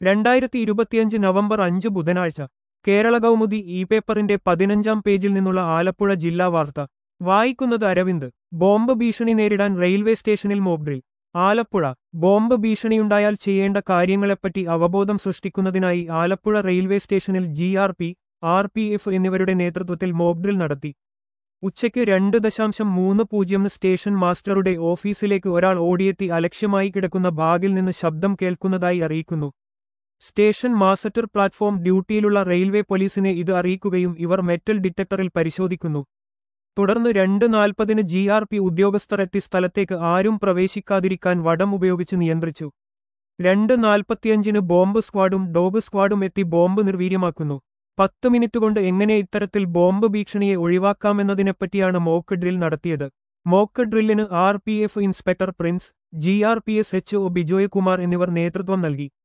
2025 November 5 ബുധനാഴ്ച Kerala Kaumudi E പേപ്പറിന്റെ 15-ാം പേജിൽ നിന്നുള്ള ആലപ്പുഴ ജില്ലാ വാർത്ത വായിക്കുന്നത് അരവിന്ദ്. ബോംബ് ഭീഷണി നേരിടാൻ റെയിൽവേ സ്റ്റേഷനിൽ മോക്ക് ഡ്രിൽ. ആലപ്പുഴ ബോംബ് ഭീഷണിയുണ്ടായാൽ ചെയ്യേണ്ട കാര്യങ്ങളെപ്പറ്റി അവബോധം സൃഷ്ടിക്കുന്നതിനായി ആലപ്പുഴ റെയിൽവേ സ്റ്റേഷനിൽ GRP, RPF എന്നിവരുടെ നേതൃത്വത്തിൽ മോക്ക് ഡ്രിൽ നടത്തി. ഉച്ചയ്ക്ക് 2:30 സ്റ്റേഷൻ മാസ്റ്ററുടെ ഓഫീസിലേക്ക് ഒരാൾ ഓടിയെത്തി അലക്ഷ്യമായി കിടക്കുന്ന ബാഗിൽ നിന്ന് ശബ്ദം കേൾക്കുന്നതായി അറിയിക്കുന്നു. സ്റ്റേഷൻ മാസ്റ്റർ പ്ലാറ്റ്ഫോം ഡ്യൂട്ടിയിലുള്ള റെയിൽവേ പോലീസിനെ ഇത് അറിയിക്കുകയും ഇവർ മെറ്റൽ ഡിറ്റക്ടറിൽ പരിശോധിക്കുന്നു. തുടർന്ന് 2:40 GRP ഉദ്യോഗസ്ഥർ എത്തി സ്ഥലത്തേക്ക് ആരും പ്രവേശിക്കാതിരിക്കാൻ വടം ഉപയോഗിച്ച് നിയന്ത്രിച്ചു. 2:45 ബോംബ് സ്ക്വാഡും ഡോഗ് സ്ക്വാഡും എത്തി ബോംബ് നിർവീര്യമാക്കുന്നു. 10 മിനിറ്റ് കൊണ്ട് എങ്ങനെ ഇത്തരത്തിൽ ബോംബ് ഭീഷണിയെ ഒഴിവാക്കാമെന്നതിനെപ്പറ്റിയാണ് മോക്ക് ഡ്രിൽ നടത്തിയത്. മോക്ക് ഡ്രില്ലിന് RPF inspector Prince, GRPS HO Bijoy Kumar എന്നിവർ നേതൃത്വം നൽകി.